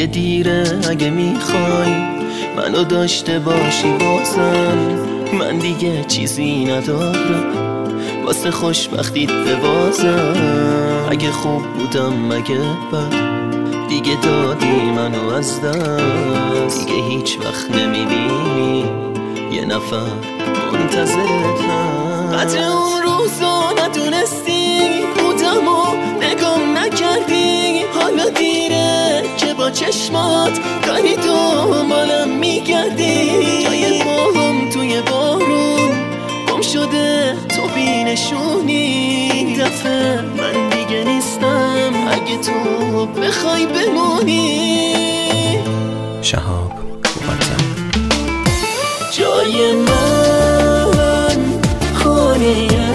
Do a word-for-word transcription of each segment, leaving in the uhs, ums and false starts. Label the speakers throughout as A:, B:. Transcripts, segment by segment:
A: دیگه دیره اگه میخوای منو داشته باشی بازم. من دیگه چیزی ندارم واسه خوشبختیت ببازم. اگه خوب بودم مگه بد دیگه دادی منو از دست. دیگه هیچ وقت نمیبینی یه نفر منتظرتم. قدر اون روزا ندونستی بودم و نگام نکردی. حالا دیره که با چشمات داری دنبالم میگردی. جای پاهم توی بارون گم شده تو بینشونی. دفعه من دیگه نیستم اگه تو بخوای بمونی.
B: شهاب وطن.
A: جای من خانیه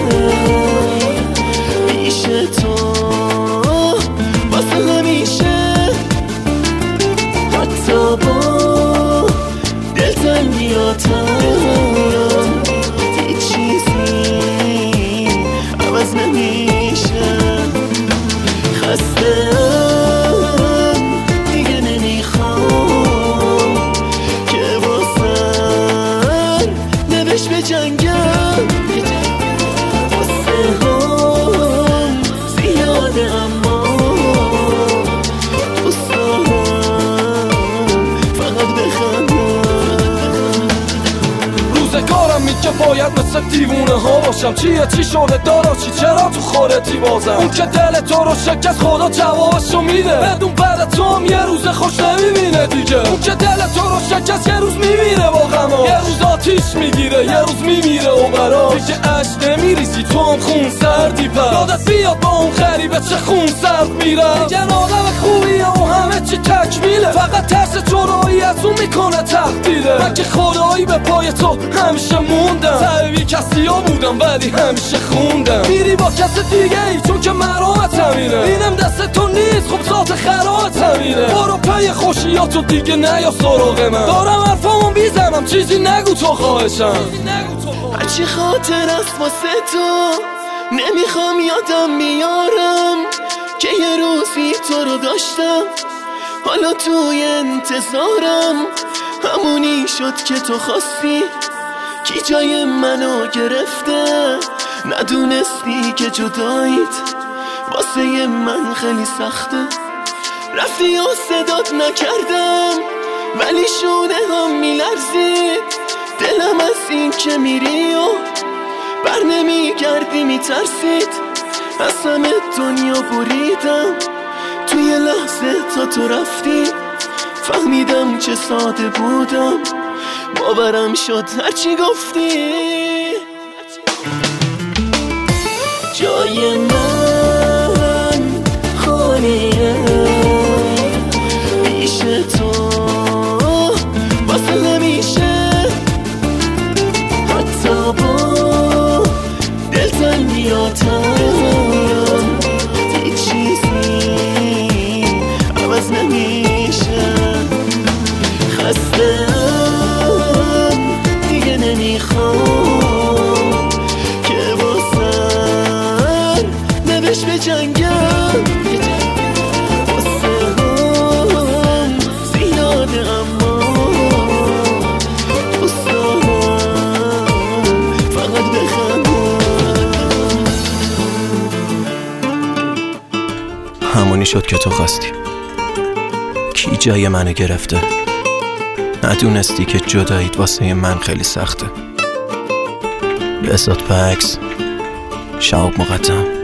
A: پیش تو واسه همیشه. حتی با دلتنگیاتم هیچ چیزی عوض نمیشه. خسته ام دیگه نمیخوام که با سر نوش به جنگم. قصه هم زیاده اما دوست دارم فقط بخندم.
C: روزگارم میگه باید مثل دیوونه ها باشم. چیه چی شده دارا چی چرا تو خورتی بازم. اون که دل تو رو شکست خدا جوابشو میده. بدون بعد تو هم یه روز خوش نمیبینه دیگه. اون که دل تو رو شکست یه روز میمیره با غما. یه روز آتیش میگیره یه روز میمیره و براش دیگه عشق نمیریزی تو هم خون سردی. پر یادت بیاد با اون غریبه چه خون سرد میره. دیگه آدم خوبیه و همه چی تکمیله. فقط ترس جدایی از اون میکنه تهدیده. من که خدایی به پای تو همیشه موندم. سعی کسی ها بودم ولی همیشه خوندم. میری با کس دیگه ای چون که مرامت همینه. اینم دست تو نیست خب ذات خرامت همینه. برو پی خوشیاتو دیگه نیا سراغ من. دارم حرفامو بیزنم چیزی نگو تو خواهشم.
A: هرچی خاطر است واسه تو نمیخوام یادم بیارم که یه روزی تو رو داشتم. حالا توی انتظارم همونی شد که تو خواستی. کی جای منو گرفته ندونستی که جداییت واسه من خیلی سخته. رفتی و صدات نکردم ولی شونه هم میلرزید. دلم از این که میری و بر نمیگردی میترسید. از همه دنیا بریدم توی لحظه تا تو رفتی. فهمیدم چه ساده بودم باورم شد هرچی گفتی. جای من خانیه پیش تو واسه همیشه. حتی با دلتنگیاتم هیچ چیزی عوض نمیشه. خسته دیگه نمیخوام که با سر نوش به جنگم. قصه هم زیاده اما دوست دارم فقط بخندم.
B: همونی شد که تو خواستی. کی جای منو گرفته ندونستی که جداییت واسه من خیلی سخته. به اسات پکس. شهاب مقدم.